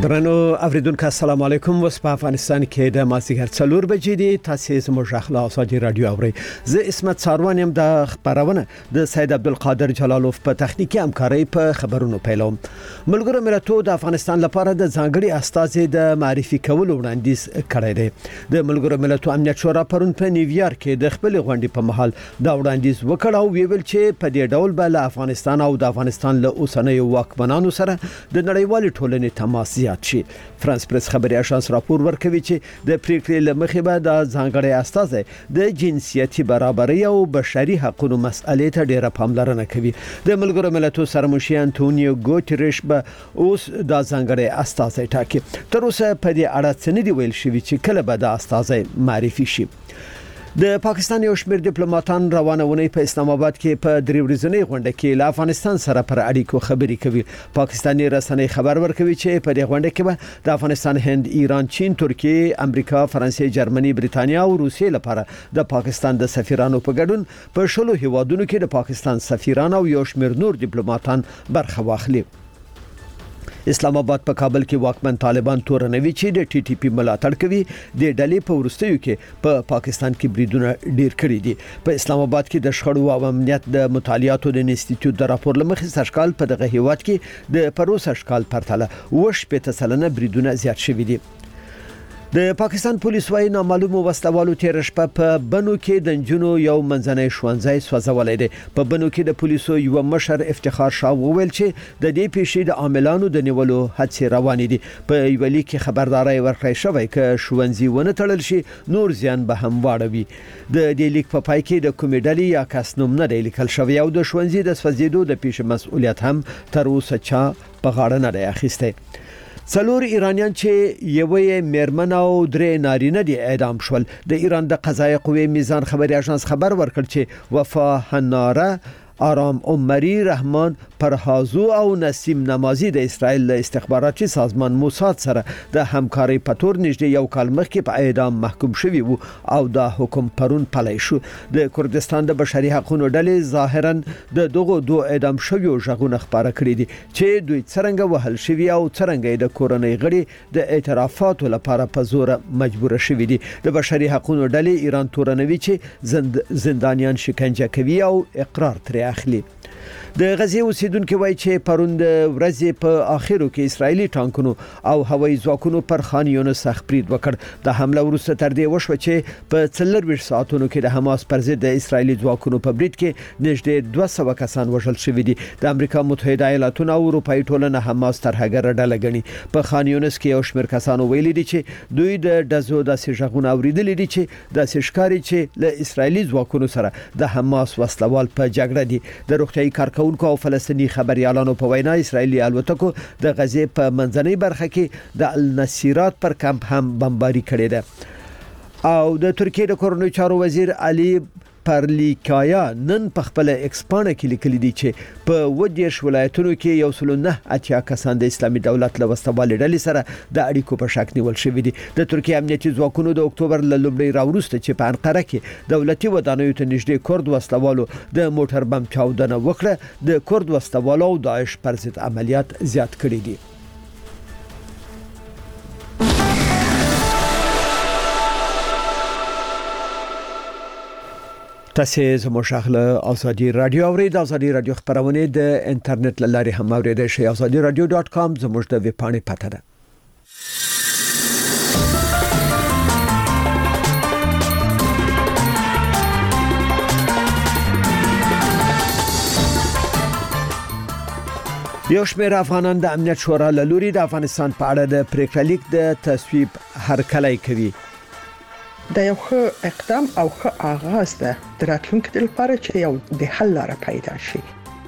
درنو اوریدونکو السلام علیکم. وس په افغانستان کې د مازیګر 4 بجې دي. تاسو زموږ اخلا اساجي رادیو اوري. زه اسمت ساروان يم. د خبرونه د سید عبدالقادر جلالوف په تخنیکی همکاري په خبرونو پیلوم. ملګرو ملتونو د افغانستان لپاره د ځانګړي استازي د معرفي کولو وړاندیز کړی دی. د ملګرو ملتونو امنیت شورا پرون په نیویارک کې د خپل غونډې په محل دا وړاندیز وکړ او ویل چې په دې ډول به له افغانستان او د افغانستان له اوسنیو واکمنانو سره د نړیوال ټولنې تماس زیات شي. فرانس پریس خبري اژانس راپور ورکوي چې د پریکړې لمخې به د ځانګړي استازي د جنسيتي برابرۍ او بشري حقوقو مسئلې ته ډیره پاملرنه کوي. د ملګرو ملتونو سرمشي انټونیو ګوتریش به اوس د ځانګړي استازي ټاکي. تر اوسه په دې اړه څه نه دی ویل شوی چې کله به د استازي معرفي شي. د پاکستان یو شمېر ډیپلوماټان روانه ونی په اسلام آباد کې په درې ورځنۍ غونډه کې له افغانستان سره پر اړیکو خبرې کوي. پاکستاني رسنۍ خبر ورکوي چې په دې غونډه کې به د افغانستان، هند، ایران، چین، ترکیه، امریکا، فرانسې، جرمني، بریتانیا او روسیې لپاره د پاکستان د سفیرانو په ګډون په 16 هیوادونو کې د پاکستان سفیران او یو شمېر نور ډیپلوماټان برخه واخلي. اسلام آباد په کابل کې واکمن طالبان تورنوي چې د ټي ټي پی ملاتړ کوي. د ډلې په ورستیو کې په پاکستان کې بریدونه ډیر کړي دي. په اسلام آباد کې د شخړو او امنیت د مطالعاتو د انسټیټیوټ د راپور لمخې سرشکال په دغه هیواد کې د پروس اشکال پرتله وش په تسلنه بریدونه زیات شوي دي. د پاکستان پولیس وايي نامعلومو وسلوالو تیر شپه په بنو کې د جنونو یو منځنۍ شوانځای سوځولای دی. په بنو کې د پولیسو یو مشر افتخار شاه وویل چې د دې پیښې د عاملانو د نیولو هڅې روانې دي. په یو لیک کې خبرداري ورکړی شوی چې شوانځي ونه تړل شي نور زیان به هم واړوي. د دې لیک په پای کې د کومیډالي یا کس نوم نه دی لیکل شوی او د شوانځي د سوځیدو د پیښې مسؤلیت هم تر اوسه چا په غاړه نه دی اخیستی. 4 ایرانیان چې یوې میرمن او 3 نارینه دي اعدام شول. د ایران د قضایي قوې میزان خبري اژانس خبر ورکړ چې وفا حناره، آرام عمری، رحمان پرهازو او نسیم نمازی د اسرائیل له استخباراتي سازمان موساد سره د همکاري په تور نږدې یو کال مخکې په اعدام محکوم شوي وو او د حکم پرون پلی شو. د کردستان د بشري حقوقو ډلې ظاهرا د دغه دوه اعدام شویو ژغونه خبره کړې دي چې دوی څنګه وهل شوي او څنګه د کورنۍ غړي د اعترافاتو لپاره په زور مجبور شوي دي. د بشري حقوقو ډلې ایران تورنوي چې زندانیان شکنجه کوي او اقرار ترې اخلي. د غزې اوسیدونکو وایي چې پرون د ورځې په اخرو کې اسرایلی ټانکونو او هوایي ځواکونو پر خان یونس برید وکړ. د حمله وروسته تر دې وشو چې په 24 ساعتونو کې د حماس پر ضد د اسرایلی ځواکونو په برید کې نږدې 200 کسان وژل شوي دي. د امریکا متحده ایالاتونو او اروپאי ټولنه حماس ترهګر ډله ګڼي. په خان یونس کې یو شمېر کسانو ویلي دي چې دوی د دزو داسې ژغونه اوریدلي دي چې د ښکاری چې له اسرایلی ځواکونو سره د حماس وسلوال په جګړه دي. د روغتيایي کارکونکو او فلسطینی خبريالانو په وینا اسرایلی الوتکو د غزې په منځنۍ برخه کې د النصيرات پر کمپ هم بمباري کړې ده. او د ترکیه د کورنۍ چارو وزیر علي پرلیکایا نن په خپل ایکسپانه کې لیکلي دي چې په 20 ولایتونو کې یو 9 کسان د اسلامي دولت له وسوال ډلې سره د اړیکو په شک نیول شوی دي. د ترکیه امنیتي ځواکونو د اکتوبر له لومړۍ راوروسته چې په انقره کې دولتي ودانیو ته نږدې کورد وسلوالو د موټر بم چاودنه وکړه د کورد وسلوالو او داعش پر ضد عملیات زیات کړي دي. تاسو زموږ شغله ازادي رادیو اورئ. د ازادي رادیو خبرونه د انټرنیټ لاري هم اوریدئ شئ. azadiradio.com زموږ د ویب پاڼې پته ده. یو شمېر افغانان د امنیت شورا له لوري د افغانستان په اړه د پریکړه لیک د تصویب هرکلی کوي. دا یو ښه اقدام او ښه آغاز ده د راتلونکي لپاره چې یو د حل لاره پیدا شي.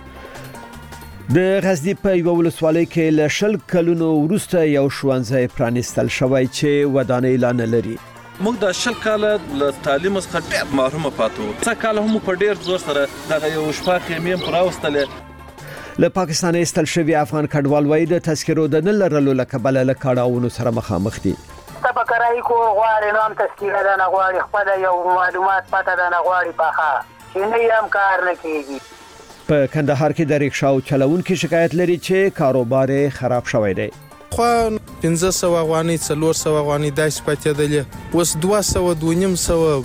د غزنی په یو ولسوالۍ کې له 10 کلونو وروسته یو شوانځای پرانیستل شوی چې ودانۍ لا نه لري. موږ د 10 کاله له تعلیم څخه ډېر محروم پاتو. څه کال هم په ډېر زور سره د یو شپه خیمې پراوستلې. له پاکستان استل شوی افغان کډوال وای د تذکرو د نه لرلو لکبل له کاډاونو سره مخامخ دي. تبکرای کو غواړي نام تذکره ده نه غواړي خپل یو معلومات پته ده نه غواړي پاخه چې نه هم کار نه کیږي. په کندهار کې د ریکشاو چلوونکو شکایت لري چې کاروبار خراب شوی دی. خو 1500 افغانۍ 400 افغانۍ داسې پاتېدلې، اوس 200 250.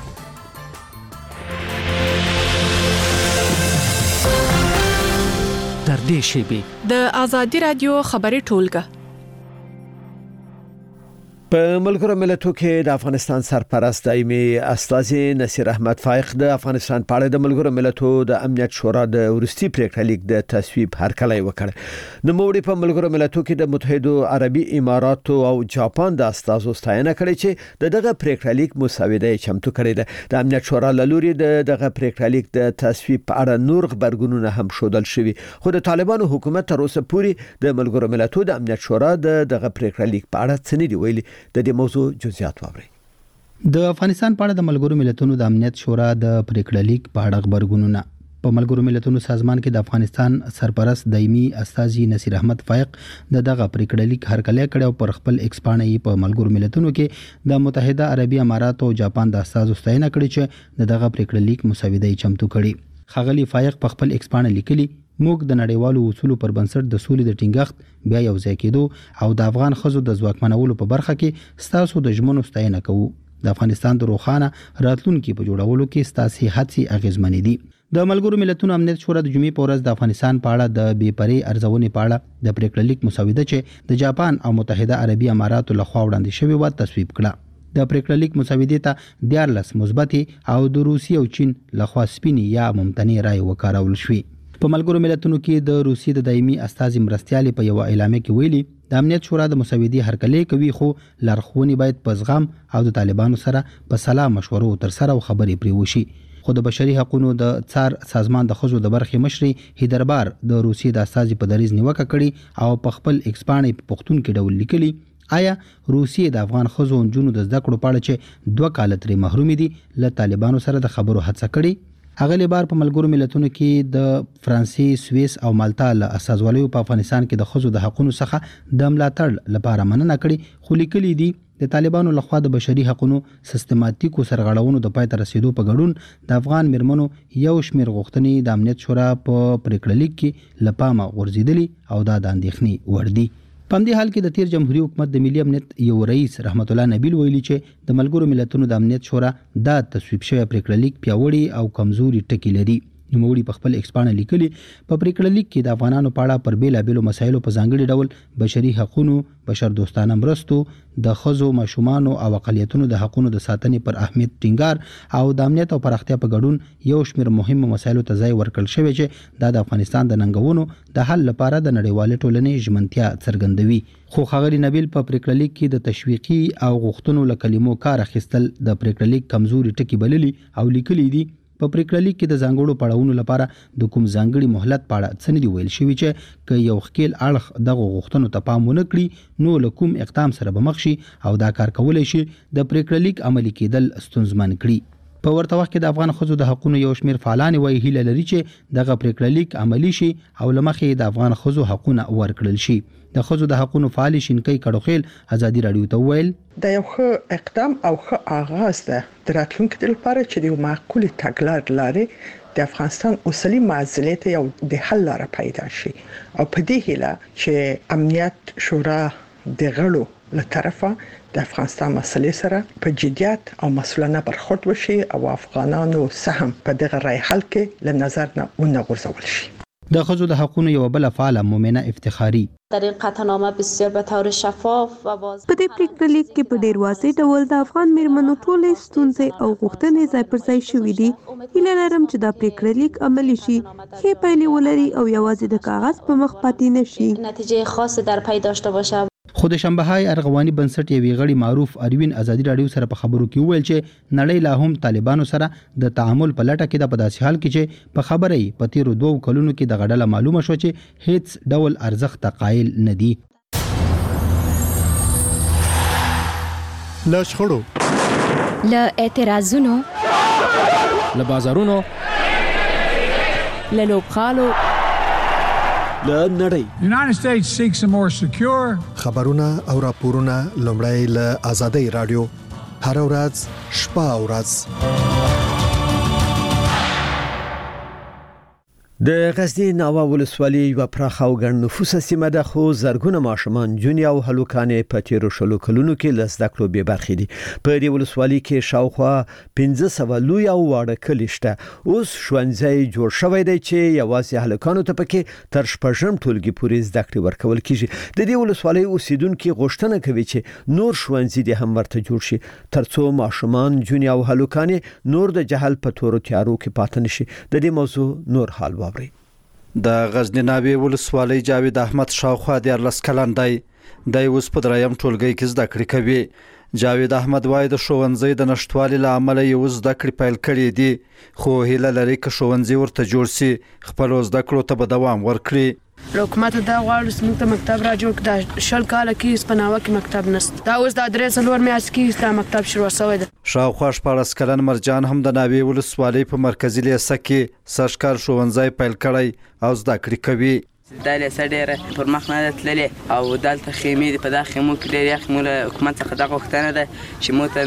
تر دې شیبې د آزادي رادیو خبري ټولګه په ملګرو ملتونو کې د افغانستان سرپرست دایمي استاذي نصیر احمد فائق د افغانستان په اړه د ملګرو ملتونو د امنیت شورا د ورستي پریکړه لیک د تصویب هرکلی وکړ. د موړي په ملګرو ملتونو کې د متحده عربي اماراتو او جاپان د استازو ستاینه کړې چې دغه پریکړه لیک مسوده چمتو کړې ده. د امنیت شورا لوري دغه پریکړه لیک د تصویب په اړه نور خبرګونونه هم شودل شوی، خو د طالبانو حکومت تر اوسه پورې د ملګرو ملتونو د امنیت شورا دغه پریکړه لیک په اړه څه نه دی ویلي. د دې موضوع جزئیات واورئ. د افغانستان په اړه د ملګرو ملتونو د امنیت شورا د پریکړه لیک په اړه خبرګونونه. په ملګرو ملتونو سازمان کې د افغانستان سرپرست دایمي استاذي نصیر احمد فائق دغه پریکړه لیک هرکلی کړ او پر خپل ایکس باندې په ملګرو ملتونو کې د متحده عربي امارات او جاپان د استازو ستاینه کړې چې دغه پریکړه لیک مسوده چمتو کړي. ښاغلي فائق په خپل ایکس باندې لیکلي، موږ د نړیوالو اصولو پر بنسټ د سولې د ټینګښت، بیا یو ځای کېدو او د افغان ښځو د ځواکمنولو په برخه کې ستاسو د ژمنو ستاینه کوو. د افغانستان د روښانه راتلونکي په جوړولو کې ستاسو هڅې اغیزمنې دي. د ملګرو ملتونو امنیت شورا د جمعې په ورځ د افغانستان په اړه د بې پرې ارزونې په اړه د پریکړه لیک مسوده چې د جاپان او متحده عربي اماراتو لخوا وړاندې شوې و تصویب کړه. د پریکړه لیک مسودې ته 14 مثبتې او د روسیې او چین لخوا سپینې یا ممتنع رائے وکارول شوې. په ملګرو ملتونو کې د روسیې د دایمي استازي مرستیال په یو اعلامیه کې ویلي، د امنیت شورا د مسودې هرکلی کوي، خو لارښوونې باید په زغم او د طالبانو سره په سلا مشورو تر سره او خبرې پرې وشي. خو د بشري حقوقو د څار سازمان د خزو د برخې مشري هیدربار د روسیې د استازي په دریځ نیوکه کړې او په خپل ایکس باندې په پښتون کې ډول لیکلي، آیا روسیې د افغان خزو او جنونو د زده کړو په اړه چې 2 کال ترې محروم دي له طالبانو سره د خبرو هڅه کړې؟ هغه لبار په ملګرو ملتونو کې د فرانسې، سویس او مالټا له استازوالیو په افغانستان کې د خزو د حقوقو څخه د ملاتړ لپاره مننه کړې، خو لیکلي دي د طالبانو لخوا د بشري حقوقو سیستماتیکو سرغړونو د پای ته رسیدو په ګډون د افغان مرمنو یو شمیر غوښتنې د امنیت شورا په پریکړه لیک کې لپامه غورځېدلي او دا د اندېښنې وړ دي. په همدې حال کې د تیر جمهوریت حکومت د ملي امنیت یو رئیس رحمت الله نبیل ویلي چې د ملګرو ملتونو د امنیت شورا دا تصویب شوی پریکړه لیک پیاوړی او کمزوري ټکي لري. نوموړي په خپل ایکس باندې لیکلي، په پریکړه لیک کې د افغانانو په اړه پر بیلابېلو مسایلو په ځانګړي ډول بشري حقوقو، بشر دوستانه مرستو، د ښځو، ماشومانو او اقلیتونو د حقوقو د ساتنې پر اهمیت ټینګار او د امنیت او پراختیا په ګډون یو شمېر مهمو مسایلو ته ځای ورکړل شوی چې دا د افغانستان د ننګونو د حل لپاره د نړیوالې ټولنې ژمنتیا څرګندوي. خو ښاغلي نبیل په پریکړه لیک کې د تشویقي او غوښتنو له کلمو کار اخیستل د پریکړه لیک کمزوري ټکي بللي او لیکلي دي. په پریکړه لیک کې د ځانګړو پړاوونو لپاره د کوم ځانګړي مهلت په اړه څه نه دی ویل شوی چې که یو ښکیل اړخ دغه غوښتنو ته پام ونه کړي نو له کوم اقدام سره به مخ شي او دا کار کولی شي د پریکړه لیک عملي کېدل ستونزمن کړي. په ورته وخت کې د افغان ښځو د حقوقو یو شمېر فعالان وایي هیله لري چې دغه پریکړه لیک عملي شي او له مخې د افغان ښځو حقوق ورکړل شي. د ښځو د حقوقو فعال شینکۍ کډوخیل ازادي رادیو ته ویل، دا یو ښه اقدام او ښه آغاز ده د راتلونکي لپاره چې د معقولې تګلارې لارې د افغانستان اوسنۍ معضلې ته یو د حل لاره پیدا شي او په دې هیله چې امنیت شورا د غړو له طرفه د افغانستان مسلې سره په جديت او مسؤلانه برخورد وشي او افغانانو سهم په دغه رای حل کې له نظر نه ونغورځول شي. د ښځو د حقوقو یو بل فعال مومنه افتخاری در این قطعنامه بسیار به طور شفاف و واضح په دې پریکړه لیک کې په ډیر واضح ډول د افغان میرمنو ټولې ستونزې او غوښتنې ځای پر ځای شوې دي. هیله لرم چې دا پریکړه لیک عملي شي، ښې پایلې ولري او یوازې د کاغذ په مخ پاتې نشي. نتیجه خاص در پی داشته باشه. خود شنبه‌های ارغواني بنسټ یوې غړي معروف اروین ازادي رادیو سره په خبرو کې وویل چې نړۍ لا هم طالبانو سره د تعامل په لټه کې ده، په داسې حال کې چې په خبرې په تیرو 2 کلونو کې د غډله معلومه شو چې هیڅ ډول ارزښت قائل نه دي. له شخړو، له اعتراضونو، له بازارونو، له لوبخالو، نړۍ United States seeks a more secure خبرونه او راپورونه لومړی له آزادۍ رادیو هر ورځ شپه او ورځ. د غزنی ناوه ولسوالۍ یو پراخه او ګڼ نفوسه سیمه ده خو زرګونه ماشومان جونی او هلوکانې په تیرو شلو کلونو کې له زده کړو بې برخې دي. په دې ولسوالۍ کې شاوخوا 1500 لوی او واړه کلي شته. اوس ښوونځی جوړ شوی دی چې یوازې هلوکانو ته پکې تر شپږم ټولګي پورې زده کړې ورکول کیږي. د دې ولسوالۍ اوسیدونکو غوښتنه کوي چې نور ښوونځي د هم ورته جوړ شي ترڅو ماشومان جونی او هلوکانې نور د جهل په تورو تیارو کې پاتې نشي. د دې موضوع نور حال د غزنی ناوې ولسوالۍ جاوید احمد شاوخوا 14 کلن دی. د اوس په دریم ټولګي کې زده کړې کوي. جاوید احمد وايي د ښوونځي د نشټوالي له امله یو زده کړې پیل کړې دي خو هیله لري چې ښوونځي ورته جوړ شي خپل زده کړو ته به دوام ورکړي. حکومت دا غواړي چې موږ ته مکتب را جوړ کړي. شل کال کې سپناوه کې مکتب نشته. دا اوس د درې څلور میاشتې کې دا مکتب شروع شوی دی. شاوخوا 14 کلن مرجان هم د ناوې ولسوالۍ په مرکزي لیسه کې سشکار ښوونځی پیل کړی او زده کړې کوي. دا لیسه ډېره پر مخ نه تللې او دلته خیمې دي. په دا خیمو کې ډېر یخ. موږ له حکومت څخه دا غوښتنه ده چې موږ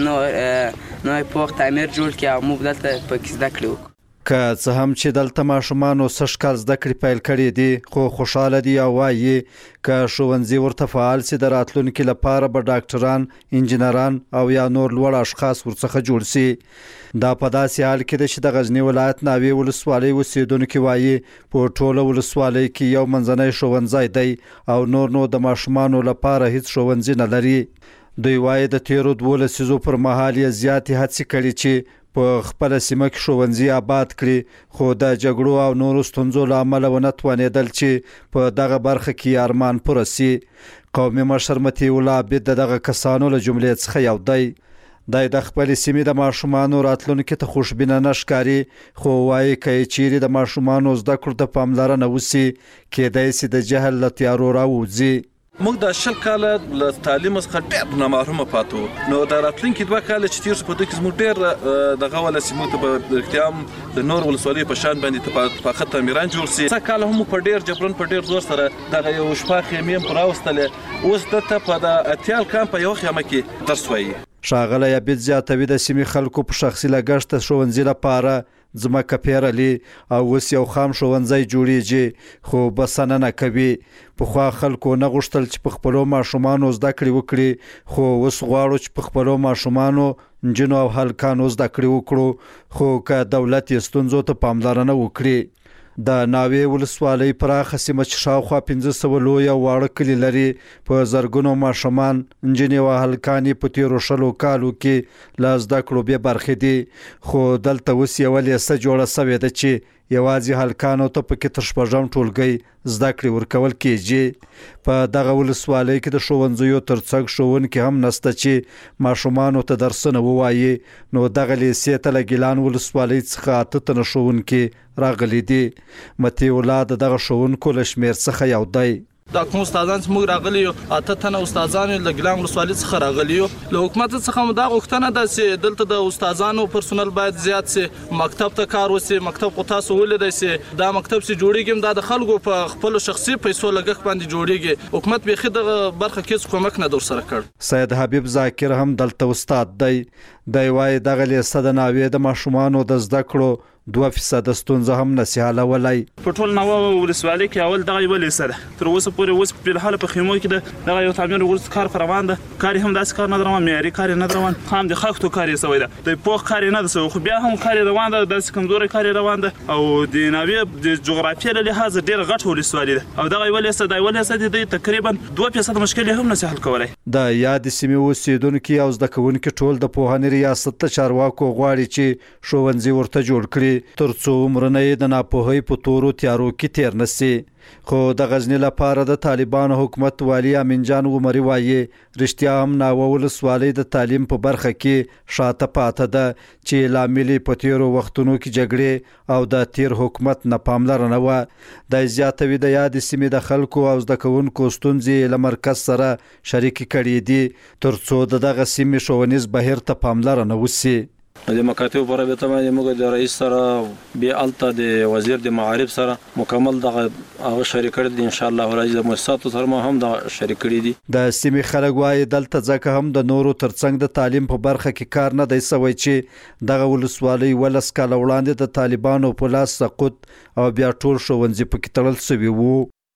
ته نوی پوخ تعمیر جوړ کړي او موږ دلته پکې زده کړې وکړو. که څه هم چې دلته ماشومان سشکار زده کړې پیل کړي دي خو خوشاله دي او وايي که ښوونځي ورته فعال سي د راتلونکي لپاره به ډاکټران، انجینران او یا نور لوړ اشخاص ورڅخه جوړ سي. دا په داسې حال کې ده چې د غزنی ولایت ناوې ولسوالۍ اوسیدونکو وايي په ټوله ولسوالۍ کې یو منځنی ښوونځی دی او نور د ماشومانو لپاره هیڅ ښوونځی نه لري. دوی وايي د تیرو 12 لسیزو پر مهال یې زیاتې هڅې کړي چې په خپل سیمه کې ښوونځي آباد کړي خو د جګړو او نورو ستونزو له امله ونه توانېدل چې په دغه برخه کې ارمان پوره سي. قومي مشر مطیع الله عابد دغه کسانو له جملې څخه یو دی. د خپل سیمې د ماشومانو راتلونکي ته خوشبینه نه ښکاري خو وايي که چیرې د ماشومانو زده کړو ته پاملرنه وسي کېدای سي د جهل له تیارو راووځي. موږ د شل کاله له تعلیم څخه ډېر نامحرومه پاتو. نو د راتلونکي 2 کال چې تیر شو په دوی کې زموږ ډېر دغه ول سیمو ته په اختیام د نور ولسوالۍ په شان باندې په خط تعمیران جوړ سي. څه کال هم په ډېر جبرن په ډېر زور سره دغه یو شپه خیمې پر راوستلې. اوس دته په د اتیال کام په یو خیمه کې درس وایي. ښاغلی عبید زیاتوي د سیمې خلکو په شخصي لګښت ښوونځي لپاره ځمکه پیرلي او اوس یو خام ښوونځی جوړیږي خو بسنه نه کوي. پخوا خلکو نه غوښتل چې په خپلو ماشومانو زده کړې وکړي خو اوس غواړو چې په خپلو ماشومانو نجونو او هلکانو زده کړې وکړو خو که دولت یې ستونزو ته پاملرنه وکړي. د ناوې ولسوالۍ پراخه سیمه چې شاوخوا 1500 لوی او واړه کلي لري په زرګونو ماشومان، نجونې او هلکانې په تیرو شلو کالو کې له زده کړو بې برخې دي خو دلته اوس یوه لیسه جوړه سوې ده چې یوازې هلکانو ته پکې تر شپږم ټولګي زده کړې ورکول کېږي. په دغه ولسوالۍ کې د ښوونځیو ترڅنګ ښوونکي هم نشته چې ماشومانو ته درسونه ووایي. نو دغه لیسې ته له ګیلان ولسوالۍ څخه 8 تنه ښوونکي راغلي دي. مطیع الله د دغه ښوونکو له شمېر څخه یو دی. دا کوم استادان چې موږ راغلي یو 8 تنه استادان له ګیلان ولسوالۍ څخه راغلي یو. له حکومت څخه مو دا غوښتنه ده چې دلته د استادانو پرسونل باید زیات سي، مکتب ته کار وسي. مکتب خو تاسو ولیدئ چې دا مکتب چې جوړیږي دا د خلکو په خپل شخصي پیسو لګښت باندې جوړیږي. حکومت به خې دغه برخه کې کومک نه در سره کړ. سید حبیب ذاکر هم دلته استاد دی. دی وايي دغه لیسه د ناوې د ماشومانو د زده کړو 2% ستونزه هم نشي حلولای. په ټول ناوه ولسوالۍ کې اول دغه یو لیسه ده. تر اوسه پورې اوس په حال په خیمو کې دغه یو تعمیر ورس کار روان ده. کار هم داس کار نه روان، معیاري کار نه روان، خام د خښتو کار یې سوی ده. د پوخ کار نه ده خو بیا هم کار روان ده، د کمزوري کار روان ده او د ناوې د جغرافیې له لحاظ ډېر غټ ولسوالۍ ده او دغه یو لیسه د تقریبا 2% مشکل هم نشي حل کولای. د یاد سیمې اوسیدونکو او زده کوونکو ټول د پوهنې ریاست ته چارواکو غواړي چې ښوونځي ورته جوړ کړي ترڅو عمرونه د ناپوهۍ په تورو تیارو کې تیر نشي. خو د غزنی لپاره د طالبانو حکومت والی امین جان عمری وايي رښتیا هم ناوه ولسوالۍ د تعلیم په برخه کې شاته پاتې ده چې لامل په تیرو وختونو کې جګړې او د تیر حکومت نه پاملرنه و. د زیاتوي د یاد سیمې د خلکو او زده کوونکو ستونزې له مرکز سره شریک کړي دي ترڅو دغه سیمې ښوونیز بهیر ته پاملرنه وسي. د مکاتب پر به تمام موږ د رئیس سره به الته د وزیر د معارف سره مکمل دغه شریک کړي دي ان شاء الله ولایت د مؤسساتو سره هم د شریک کړي دي. د سیمې خلک وايي دلته ځکه هم د نورو ترڅنګ د تعلیم په برخه کې کار نه دی سوی چې دغه ولسوالۍ ولس کال وړاندې د طالبانو په لاس سقوط او بیا ټول ښوونځي پکې تړل شوي وو.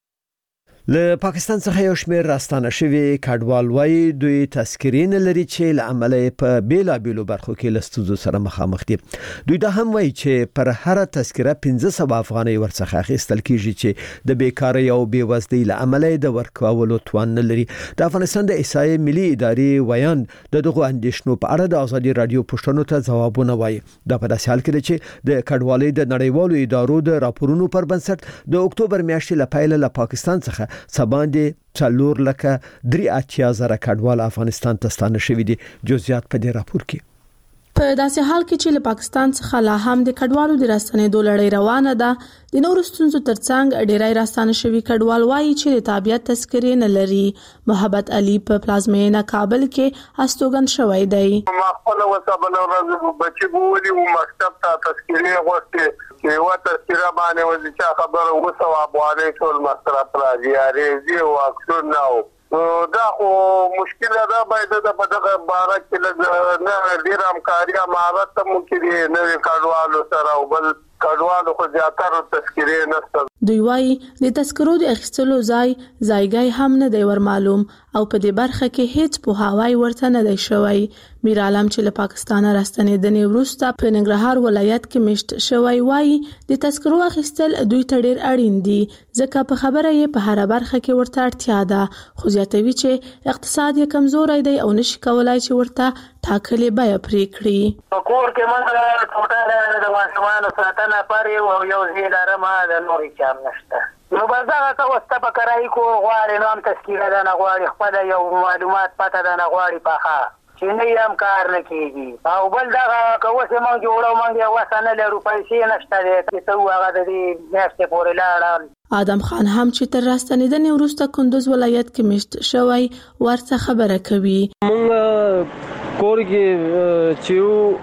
له پاکستان څخه یو شمېر راستانه شوي کډوال وايي دوی تذکرې نه لري چې له عمله په بیلابیلو برخو کې له ستونزو سره مخامخ دي. دوی دا هم وايي چې پر هر تذکره 1500 افغانۍ ورڅخه اخیستل کیږي چې د بیکارۍ او بیوزلۍ له عمله د ورکولو توان نه لري. د افغانستان د احصایې ملي ادارې ویان دغه اندیشنو په اړه د ازادي رادیو پوښتنو ته ځوابونه وايي. دا په داسې حال کې چې د کډوالۍ د نړیوالو ادارو د راپورونو پر بنسټ د اکتوبر میاشتې له پیل له پاکستان څخه سباندې 4,83,000 کډوال افغانستان ته ستانه شوي دي. جزئیات په دې راپور کې. په داسې حال کې چې له پاکستان څخه لا هم د کډوالو د راستنېدو لړۍ روانه ده، د نورو ستونزو ترڅنګ ډېری راستانه شوي کډوال وایي چې د تابعیت تذکرې نه لري. محبت علي په پلازمینه کابل کې استوګن شوی دی. ما خپل وسابل ورځ بچي بوولي او مکتب ته تذکرې غوښتي چې یو تذکره باندې وځي خبره وسو افغاني ټول مصرف راځي ریزي او اکسون نو دا خو مشکل ده. باید د په دغه باره کې نه ډیر همکاري مهارت مو کې نه کډوالو سره او بل کډوالو خو زیاتره تذکرې نشته. دوی وايي د تذکرو د اخیستلو ځایګای هم نه دی ور معلوم او په دې برخه کې هیڅ پوهاوی ورته نه دی شوی. میر عالم چې له پاکستان راستنېدنې وروسته په ننګرهار ولایت کې مشت شوی وايي د تذکرو اخیستل دوی ته ډیر اړین دي ځکه په خبره یې په هر برخه کې ورته اړتیا ده. خو زیاتوي چې اقتصاد یې کمزوري دی او نشي کولای چې ورته ټاکلې بیه پرې کړي. په کور کې موږ ټوټه د ماشومانو ساتنه پرې او یو زیلاره ما د نورې چام نشته. نو بس دغه څه وسته په کرایي کور غواړي نو هم تذکیره ده نه غواړي خپله یو معلومات پته ده نه غواړي پخه چې نه هم کار نه کېږي. او بل دغه که اوس یې موږ جوړو موږ یې وسه نه لرو پیسې نشته دی چې څه هغه د دې میاشتې پورې لاړل. آدم خان هم چې تر راستنېدنې وروسته کندوز ولایت کې مشت شوی ورڅخه خبره کوي. موږ کور کې چې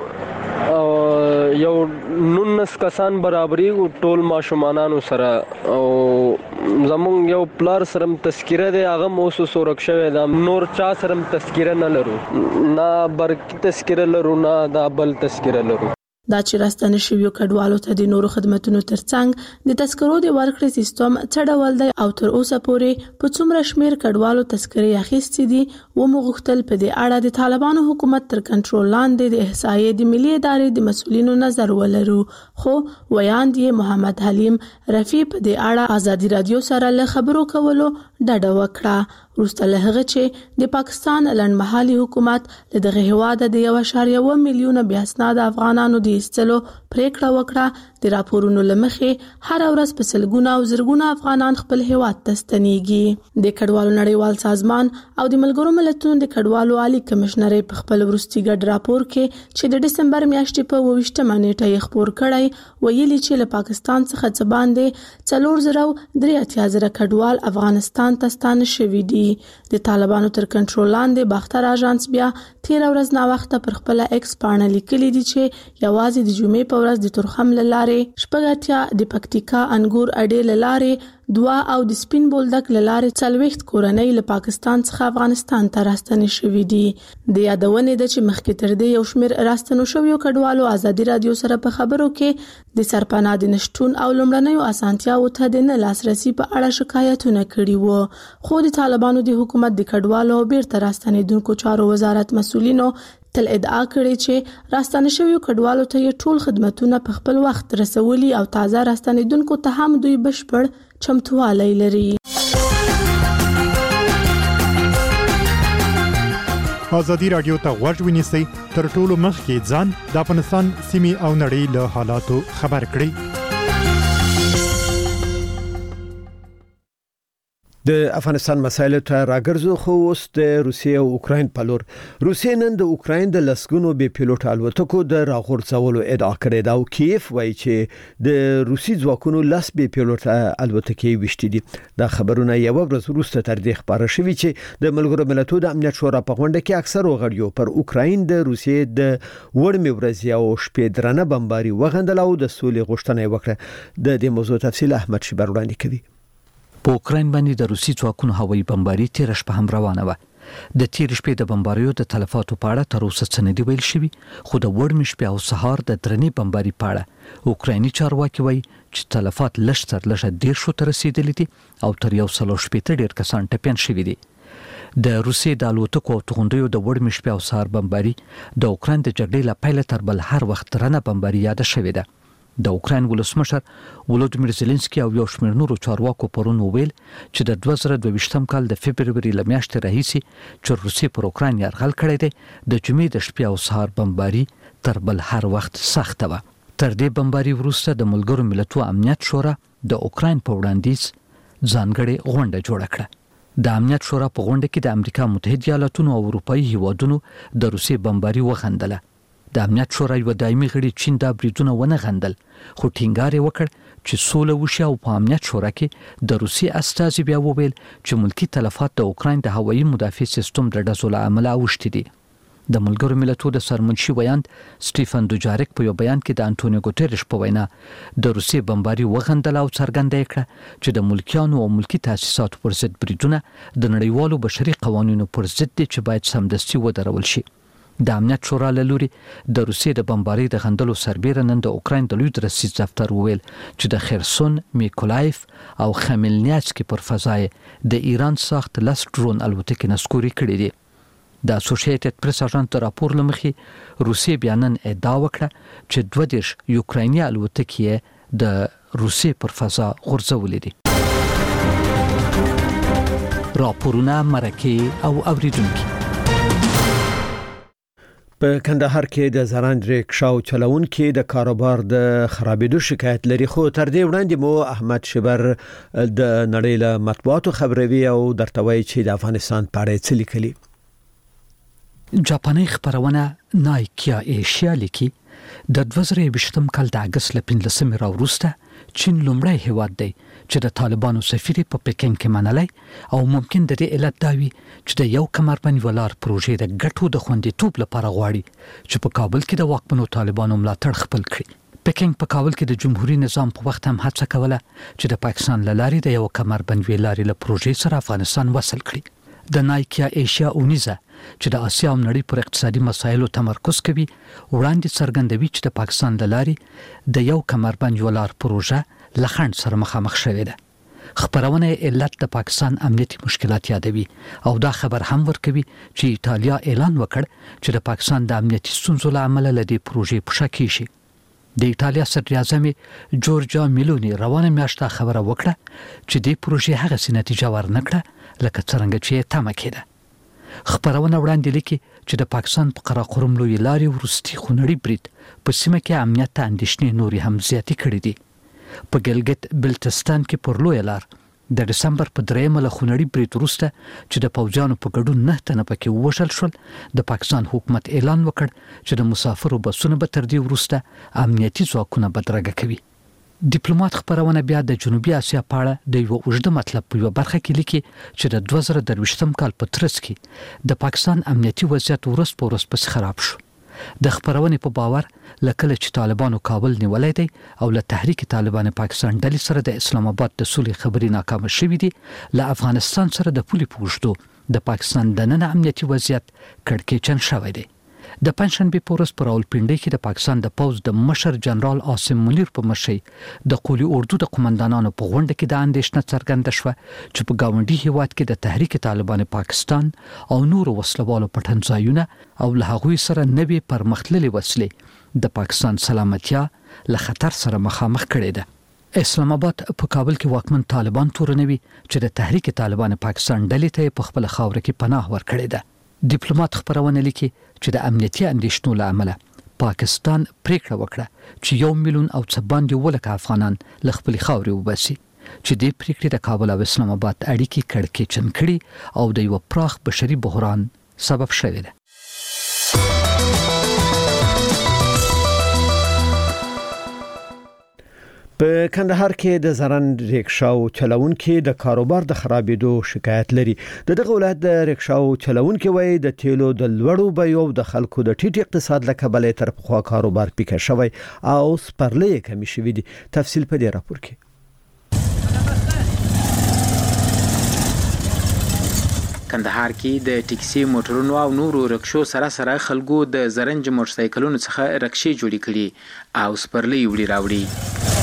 یو 19 کسان برابرۍ ټول ماشومانانو سره او زمونږ یو پلار سره تذکره دی هغه موسو سورک شوی دا نور چا سره تذکره نه لرو نه برکی تذکره لرو نه دا بل تذکره لرو. دا چې راستنه شویو کډوالو ته د نورو خدماتو ترڅنګ د تذکرو د ورکړې سیستم څه ډول دی او تر اوسه پورې په څومره شمیر کډوالو تذکرې اخیستې دي و مغختل په دې اړه د طالبانو حکومت تر کنټرول لاندې د احصایې د ملي ادارې د مسؤلینو نظر ولرو. خو ویاند محمد حلیم رفیع په دې اړه ازادي رادیو سره له خبرو کولو ډډه وکړه. وروسته له هغه چې د پاکستان لنډمهالي حکومت له دغه هیواد د 1.1 میلیون بې اسناده افغانانو د ایستلو پریکړه وکړه، د راپورونو لمخې هر ورځ په سلګونه او زرګونه افغانان خپل هیواد ته ستنېږي. د کډوالو نړیوال سازمان او د ملګرو ملتونو د کډوالو عالی کمشنري په خپل وروستي ګډ راپور کې چې د دسمبر میاشتې په 28مه نیټه یې خپور کړی ویلي چې له پاکستان څخه څه باندې 4,83,000 کډوال افغانستان ته ستانه شوي دي. د طالبانو تر کنټرول لاندې باختر اژانس بیا 13 ورځ نا وخت پر خپل ایکس پاڼه لیکلي دي چې یوازې د جمعې په ورځ د تورخم لاره شپږاتیا د پکتیکا انګور اډې لاره 2 او د سپین بولدک لاره 40 کورنۍ له پاکستان څخه افغانستان ته راستنې شوې دي. د یادونې د چې مخکې تر دې یو شمېر راستنو شویو کډوالو ازادي رادیو سره په خبرو کې د سرپناه د نشټون او لومړنیو اسانتیاو ته د نه لاسرسي په اړه شکایتونه کړي وو. خو د طالبانو د حکومت د کډوالو بیرته راستنېدونکو چارو وزارت مسؤلینو تل ادعا کړې چې راستنه شویو کډوالو ته یې ټول خدماتونه په خپل وخت رسولي او تازه راستنېدونکو ته هم دوی بشپړ چمتوالی لري. ازادي رادیو ته غوږ ونیسئ تر ټولو مخکې ځان د افغانستان سیمې او نړۍ له حالاتو خبر کړئ. د افغانستان مسایل ته راګرځو خو اوس د روسیې او اوکرين په لور روسیې نن د اوکرين د لسګونو بي پیلوټ الوتکو د راغورځولو ادعا کړې ده او کیف وایي چې د روسي ځواکونو لاس بي پیلوټ الوتکې وشتي دي دا خبرونه یو ورځ وروسته تر دې خبره شوې چې د ملګرو ملتونو د امنیت شورا په غونډه کې اکثر غړیو پر اوکرين د روسیې د وړمې ورځ او شپې درنه بمباري وغندل او د سولې غوښتنه وکړه د دې موضوع تفصیل احمد شیبر وړاندې کوي په اوکرين باندې د روسي ځواکونو هوایي بمباري تیر شپه هم روانه و د تیر شپې د بمباریو د تلفاتو په اړه تر اوسه څه نه دی ویل شوی خو د وړمې شپې او سهار د درنې بمباري په اړه اوکرایني چارواکي وایي چې تلفات لږ تر لږه 10 ته رسیدلي دي او تر یو سلو شپې ډیر کسان ټپيان شوي دي د روسیې د الوتکو او توغندیو د وړمې شپې او سهار بمباري د اوکراین د جګړې له پیله تر بل هر وخت درنه بمباري یاد شوې ده د اوکراین ولسمشر ولودیمیر زيلنسکي او یو شمېر نورو چارواکو پرون ویل چې د 2022م کال د فبرवरी لمیاشتې راهیسي چې روسیې پر اوکراین یرغل کړی دی د جمعې د شپې او سهار بمباري تر بل هر وخت سخته و تر دې بمباري وروسته د ملګرو ملتونو امنیت شورا د اوکراین په وړاندیز ځانګړې غونډه جوړه کړه د امنیت شورا په غونډه کې د امریکا متحده ایالاتونو او اروپאי هیوادونو د روسیې بمباري وغندله د امنیت شورا یو دایمي غړي چین دا بریدونه ونه غندل خو ټینګار وکړ چې سوله وشي او په امنیت شورا کې د روسي استازي بیا وویل چې ملکی تلفات د اوکراین د هوایي مدافع سیستم د ډزو له امله اوښتي دي د ملګرو ملتونو د سرمنشي ویاند سټيفن دوجاریک په یو بیان کې د انټونیو ګوتيريش په وینا د روسي بمباري وغندل او څرګنده کړه چې د ملکیانو او ملکی تاسیساتو پر ضد بریدونه د نړیوالو بشري قوانینو پر ضد دي چې باید سمدستي ودرول شي د امنیت شورا له لوري د روسیې د بمباري د غندلو سربېره نن د اوکراین د لوی درسي دفتر وویل چې د خرسون میکولایف او خمیلنیاتسکي پر فضای د ایران ساخت لاس ډرون الوتکې نسکوري کړې دي د اسوسییټډ پریس اژانس د راپور لمخې روسیې بیانن ادعا وکړه چې 22 یوکرایني الوتکې د روسیې پر فضا غورځولې دي راپورونه مرکه او اوریدونکو په کندهار کې د زران ریکشاو چلونکو د کاروبار د خرابېدو شکایت لري خو تر دې وړاندې مو احمد شبر د نړۍ له مطبوعاتو خبروي او درتوي چې د افغانستان په اړه څه لیکلي جاپاني خبرونه نایکیا ایشیا لیکي د 2020م کال د اگست ل 15 وروسته چین لومړی هیواد دی چې د طالبانو سفیر په پکین کې منلای او ممکن د دې علت داوي چې د یو کمربند ولار پروژې د ګټو د خوندیتوب لپاره غواړي چې په کابل کې د واکمنو طالبانو ملاتړ خپل کړي پکین په کابل کې د جمهوریت نظام په وخت هم هڅه کوله چې د پاکستان لارې د یو کمربند ولارې له پروژې سره افغانستان وصل کړي د نایکیا ایشیا اونیزه چې د اسیا او نړۍ پر اقتصادي مسایلو تمرکز کوي وړاندې څرګندوي چې د پاکستان لارې د یو کمربند ولار پروژه لخند سره مخامخ شوې ده خبرونه علت د پاکستان امنیتي مشکلات یادوي او دا خبر هم ورکوي چې ایتالیا اعلان وکړ چې د پاکستان د امنیتي ستونزو له امله لدی پروژې په شا کې شي د ایتالیا صدر اعظم جورجا میلونی روانه میاشت خبره وکړه چې د پروژې هغه سنتیجه ورنکړه لکه څنګه چې تمه کېده خبرونه وړاندې لیکي چې د پاکستان په قراقرم لوی لارې ورستي خونړي برید په سیمه کې امنیت ته اندېښنې نوري هم زیاتې کړې دي په ګلګت بلتستان کې پر لوی لار د دسمبر په 3 له خونړي برید وروسته چې د پوځانو په ګډون 9 تنه پکې وشل شول د پاکستان حکومت اعلان وکړ چې د مسافرو بسونه به تر دې وروسته امنیتي ځواکونه بدرګه کوي ډیپلوماټ خبرونه بیا د جنوبي اسیا په اړه د یو اوږده مطلب په یو برخه کې لیکي چې د 2023م کال په ترڅ کې د پاکستان امنیتي وضعیت ورځ په ورځ پس خراب شو د خبرونه په باور لکه چې طالبانو کابل نیولای دی او له تحریک طالبان پاکستان ډلې سره د اسلام آباد د سولې خبري ناکام شوې دي له افغانستان سره د پولي پوښتو د پاکستان د نن امنیتي وضعیت کړکېچن شوی دی د پنځشنبه پورس پر راولپنډي کې د پاکستان د پوز د مشر جنرال عاصم منیر په مشرۍ د قولی اردو د قومندانانو په غونډه کې د اندېښنه څرګنده شوه چې په گاونډي هیواد کې د تحریک طالبان پاکستان او نور وسلوالو پټنځایونه او له هغوی سره نوې پرمختللې وسلې د پاکستان سلامتیا له خطر سره مخامخ کړي ده اسلام آباد په کابل کې واکمن طالبان تورنوي چې د تحریک طالبان پاکستان ډلې ته په خپل خاور کې پناه ورکړي ده ډیپلوماټ خبرونه لیکي چې د امنیتي اندېښنو له امله پاکستان پریکړه وکړه چې 1 میلیون او څه باندې ولکه افغانان له خپل خاورې وباسي چې د پریکړې د کابل او اسلام آباد اړیکې کړکېچن کړي او د یو پراخ بشري بحران سبب شوی دی. په کندهار کې د زرن ریکشاو چلونکو د کاروبار د خرابېدو شکایت لري. دغه ولایت د ریکشاو چلونکو وایي د تیلو د لوړو بیو د خلکو د ټیټ اقتصاد له کبله تر پخوا کاروبار پیکه شوی او سپرلې کمی شوی دي. تفصیل په دې راپور کې. کندهار کې د ټیکسي موټرونو او نورو رکشو سره خلکو د زرنج موټرسایکلونو څخه رکشې جوړې کړي او سپرلې وړي راوړي.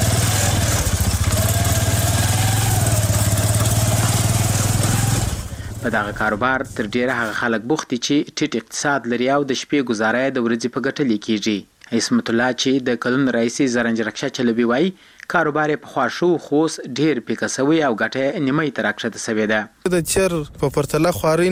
په دغه کاروبار تر ډیره هغه خلک بوخت دي چې ټیټ اقتصاد لري او د شپې گزاره د ورځې په ګټه لیکيږي. اسمت الله چې د کلون رئیسي زرنج رکشا چلوي وای کاروبار په خواشو خوس ډیر پیکسوي او ګټه نیمه تر اکشته سوي ده. د چر په پرتله خواري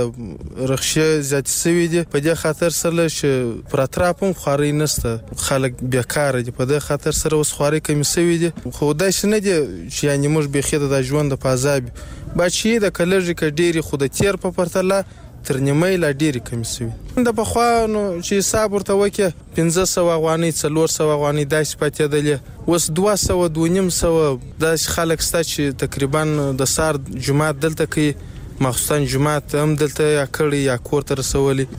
نسته رخصه زیات سوي دي په دې خاطر سره چې پر اطرافم خواري نسته خلک بیکاره دي په دې خاطر سره اوس خواري کم سوي دي خو دا شنه دي چې یعنی موږ به خېده د ژوند په عذاب بچي د کلرجی ک ډيري خود تیر په پرتله تر نیمه لا ډيري کم سوي د بخوا نو چې حساب ورته وکي 1500 افغاني 400 افغاني داس پاتې دلې وس 200 200 د خلک ستا چې تقریبا د سار جمعه دلته کې مخصوصا جمعه هم دلته یا کړي یا کور تر سوالي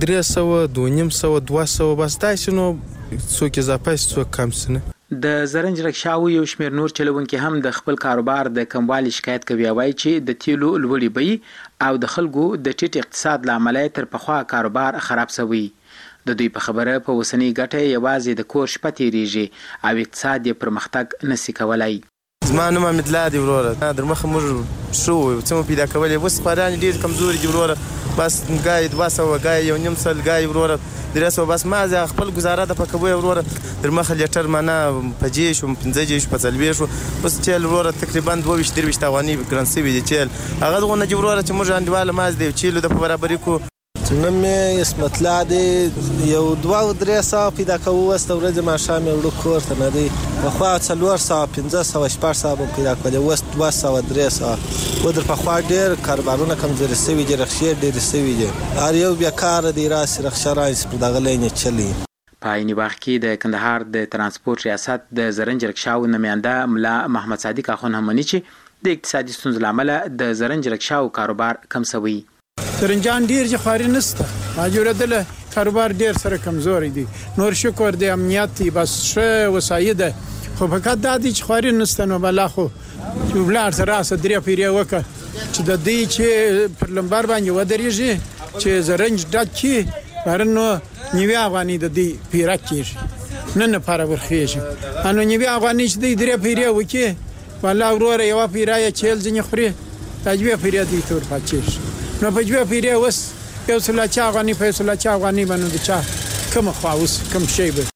300 200 200 بس داسې نو څوک اضافه څوک کم سنه. د زرنج رکشاو یو شمیر نور چلونکي هم د خپل کاروبار د کموالي شکایت کوي وایي چې د تیلو لوړې بیې او د خلکو د ټیټ اقتصاد لامل تر پخوا کاروبار خراب شوی. د دوی په خبره په وسنی ګټه یوازې د کور شپه تیریږي او اقتصاد یې پرمختګ نشي کولای. زما نوم حمید الله دی وروره در مخه موږ شو چې مو پیدا کولې وس خوران ډیر کمزوري دی وروره بس ګای 200 ګای یو نیم سل ګای وروره درسو بس ما ز خپل گزاره د پکوي وروره در مخه لیټر معنا پجې شو 15 جې شو په ځلوي شو بس چل وروره تقریبا 22 افغاني ګرانسي وی چل هغه غونه دی وروره چې موږ انډواله ماز دی چیلو د برابرۍ کو نن مې اسمت الله دی یو 2-300 پیدا کوو واست ورځ ما شام وړو کور ته نه دی په خوا 400 500 600 پیدا کولې واست 200 300 ودر په خوا ډېر کاروبارونه کمزوري سوي دي رخصه ډېر سوي دي هر یو بیا کار دی راس رخصه راځي په دغه لینه چلی. په عین وخت کې د کندهار د ترانسپورت ریاست د زرنج رکشاو نماینده ملا محمد صادق اخون هم مني چې د اقتصادي ستونزو لامل د زرنج رکشاو کاروبار کم سوي. زرنجان ډیر چې خاري نسته ماجوره دله کاروبار ډیر سره کمزوري دي نور شکر د امنیت بس شه وساید خو فقط د دې چې خاري نسته نو بل خو بلار سره درې پیری وکړه چې د دې چې پر لمبار باندې ودرېږي چې زرنج ډک کی ورنو نیوی افغاني د دې پیرا کیږي نن لپاره ورخېږي انو نیوی افغاني چې د درې پیری وکړي والله وروره یو پیرا یې چیل ځنی خوري تجوی پیرا دي تور پاتې نو په جوه پیری وس یو سلاچا غنی په سلاچا غنی باندې چا کوم خواوس کوم شی به.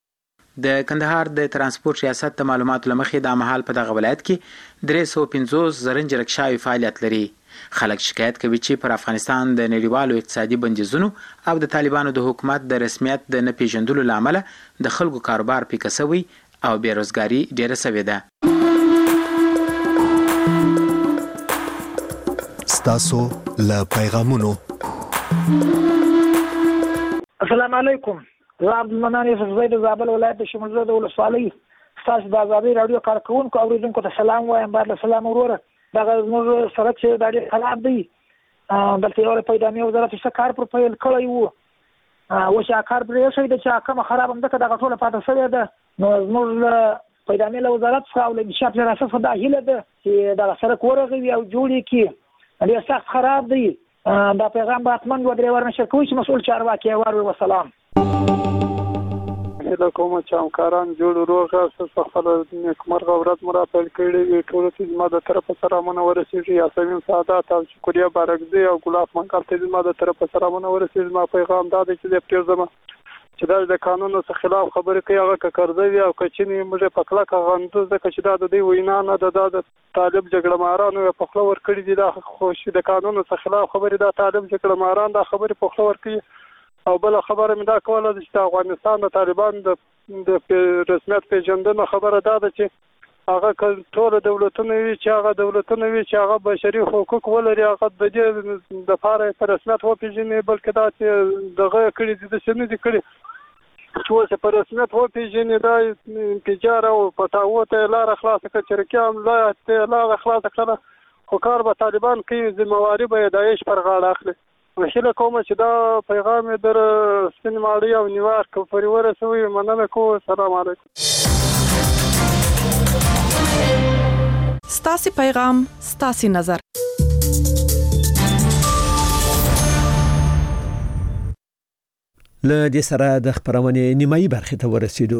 د کندهار د ترانسپورت ریاست د معلوماتو لمخې د مهال په دغه ولایت کې 350 زرنج رکشاوي فعالیت لري. خلک شکایت کوي چې پر افغانستان د نړیوالو اقتصادي بندیزونو او د طالبانو د حکومت د رسمیت د نه پیژندلو لامل د خلکو کاروبار پیکسوي او بیروزګاری ډیره سوي ده. ستاسو له پیغامونو. السلام علیکم. زه عبدالمنان یوسف زید زابل ولایت شمولزه د ولسوالۍ ستاسو د ازادي رادیو کارکونکو اوریدونکو ته سلام وایم. بعد سلام وروره دغه موږ سره چې د ډېر خراب دی دلته یو پیدامي وزارت څخه کار پر پیل کړی وو او چې کار پرې شوی د چې کوم خراب هم دغه ټوله پاتې شوی ده نو موږ پیدامي له وزارت څخه او له انشاء پر اساس د هیله ده چې د سره کورغوي او جوړی کی ډېر سخت خراب دی دا پیغام به اتمن و درې ورنشر کوي چې مسؤل چارواکي ورو وسلام. د کوم چې همکاران جوړ روغه اساس خپل نیکمرغه ورځ مراتب کړي ټول چې ما د طرف سره منورسي یا سمین سعادت او شکریا بارکزي او ګلاب منکل ته ما د طرف سره منورسي ما پیغام دا دی چې د پرځم چې د قانونو څخه خلاف خبرې کوي هغه کړځوي او کچنی موږ په کله غندو ځکه چې دا د دې وینا نه د طالب جګړه مارانو په خپل ور کړی دي دا خوش د قانونو څخه خلاف خبرې دا طالب جګړه ماران دا خبرې په خپل ور کوي او بل خبره مې دا کوله چې افغانستان د طالبان د رسمیت پیژندنه خبره ده چې هغه ټول دولتونه وی چې هغه بشري حقوق ولري هغه د دې د لپاره په رسمیت وپیژني بلکې دا چې دغه کړي د سمې دي کړي چې اوس په رسمیت وپیژني دا انفجار او پټاو ته لار خلاص کړي چې کوم لار خلاص کړي خو کار به طالبان کوي ذمہواری به داعش پر غاړه اخلي وشله کوم چې دا پیغام در سپین ماړی او نیویارک پورې ورسوي مننه کوم سلام علیکم ستاسي پیغام ستاسي نظر له دې سره د خبرونې نیمایي برخه ته ورسېدو